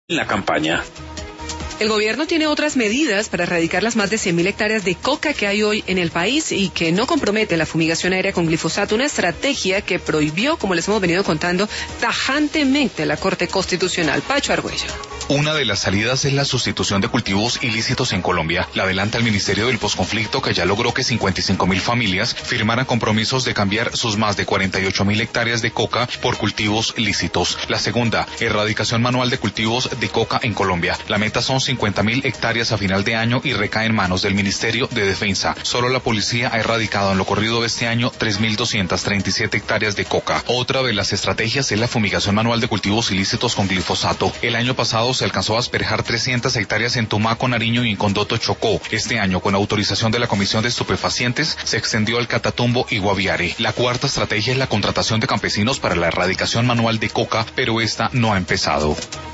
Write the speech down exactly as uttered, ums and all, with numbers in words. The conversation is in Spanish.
la campaña. El gobierno tiene otras medidas para erradicar las más de cien mil hectáreas de coca que hay hoy en el país y que no compromete la fumigación aérea con glifosato, una estrategia que prohibió, como les hemos venido contando, tajantemente la Corte Constitucional. Pacho Argüello. Una de las salidas es la sustitución de cultivos ilícitos en Colombia. La adelanta el Ministerio del Posconflicto, que ya logró que cincuenta y cinco mil familias firmaran compromisos de cambiar sus más de cuarenta y ocho mil hectáreas de coca por cultivos lícitos. La segunda, erradicación manual de cultivos de coca en Colombia. La meta son cincuenta mil hectáreas a final de año y recae en manos del Ministerio de Defensa. Solo la policía ha erradicado en lo corrido de este año tres mil doscientas treinta y siete hectáreas de coca. Otra de las estrategias es la fumigación manual de cultivos ilícitos con glifosato. El año pasado se alcanzó a asperjar trescientas hectáreas en Tumaco, Nariño y en Condoto, Chocó. Este año, con autorización de la Comisión de Estupefacientes, se extendió al Catatumbo y Guaviare. La cuarta estrategia es la contratación de campesinos para la erradicación manual de coca, pero esta no ha empezado.